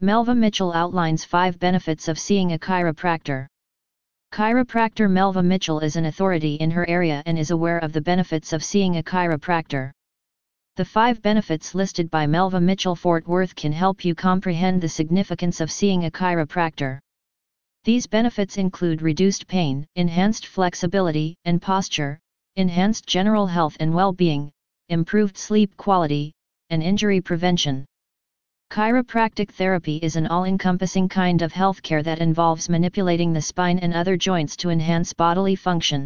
Melva Mitchell outlines 5 benefits of seeing a chiropractor. Chiropractor Melva Mitchell is an authority in her area and is aware of the benefits of seeing a chiropractor. The 5 benefits listed by Melva Mitchell Fort Worth can help you comprehend the significance of seeing a chiropractor. These benefits include reduced pain, enhanced flexibility and posture, enhanced general health and well-being, improved sleep quality, and injury prevention. Chiropractic therapy is an all-encompassing kind of healthcare that involves manipulating the spine and other joints to enhance bodily function.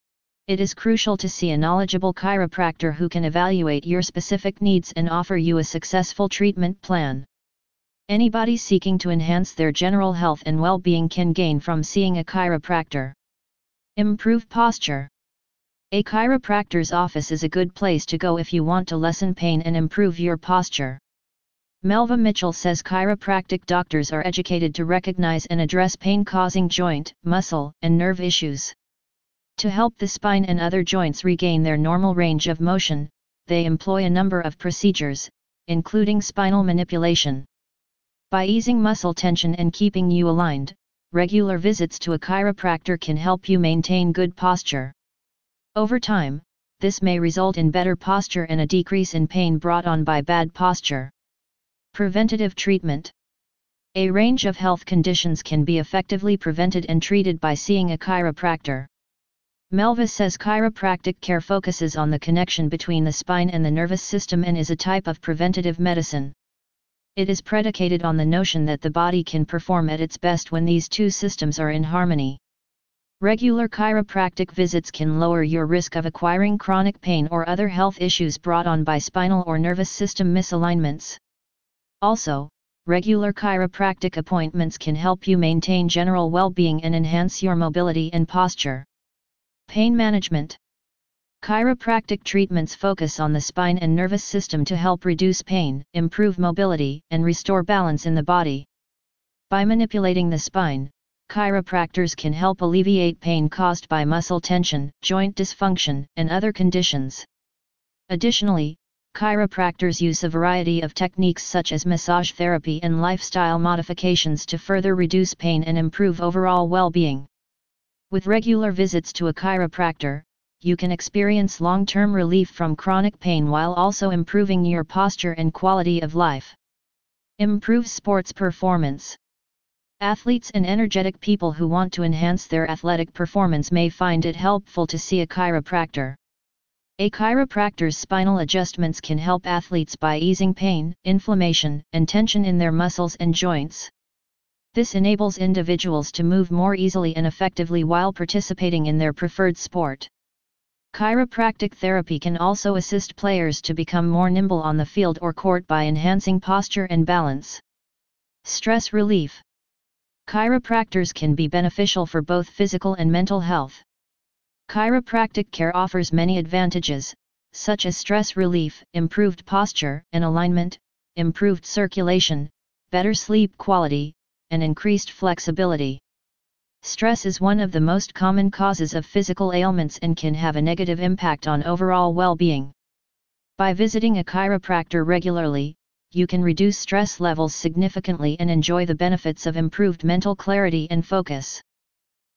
It is crucial to see a knowledgeable chiropractor who can evaluate your specific needs and offer you a successful treatment plan. Anybody seeking to enhance their general health and well-being can gain from seeing a chiropractor. Improve posture. A chiropractor's office is a good place to go if you want to lessen pain and improve your posture. Melva Mitchell says chiropractic doctors are educated to recognize and address pain-causing joint, muscle, and nerve issues. To help the spine and other joints regain their normal range of motion, they employ a number of procedures, including spinal manipulation. By easing muscle tension and keeping you aligned, regular visits to a chiropractor can help you maintain good posture. Over time, this may result in better posture and a decrease in pain brought on by bad posture. Preventative treatment. A range of health conditions can be effectively prevented and treated by seeing a chiropractor. Melva says chiropractic care focuses on the connection between the spine and the nervous system and is a type of preventative medicine. It is predicated on the notion that the body can perform at its best when these two systems are in harmony. Regular chiropractic visits can lower your risk of acquiring chronic pain or other health issues brought on by spinal or nervous system misalignments. Also, regular chiropractic appointments can help you maintain general well-being and enhance your mobility and posture. Pain management. Chiropractic treatments focus on the spine and nervous system to help reduce pain, improve mobility, and restore balance in the body. By manipulating the spine, chiropractors can help alleviate pain caused by muscle tension, joint dysfunction, and other conditions. Additionally, chiropractors use a variety of techniques such as massage therapy and lifestyle modifications to further reduce pain and improve overall well-being. With regular visits to a chiropractor, you can experience long-term relief from chronic pain while also improving your posture and quality of life. Improve sports performance. Athletes and energetic people who want to enhance their athletic performance may find it helpful to see a chiropractor. A chiropractor's spinal adjustments can help athletes by easing pain, inflammation, and tension in their muscles and joints. This enables individuals to move more easily and effectively while participating in their preferred sport. Chiropractic therapy can also assist players to become more nimble on the field or court by enhancing posture and balance. Stress relief. Chiropractors can be beneficial for both physical and mental health. Chiropractic care offers many advantages, such as stress relief, improved posture and alignment, improved circulation, better sleep quality, and increased flexibility. Stress is one of the most common causes of physical ailments and can have a negative impact on overall well-being. By visiting a chiropractor regularly, you can reduce stress levels significantly and enjoy the benefits of improved mental clarity and focus.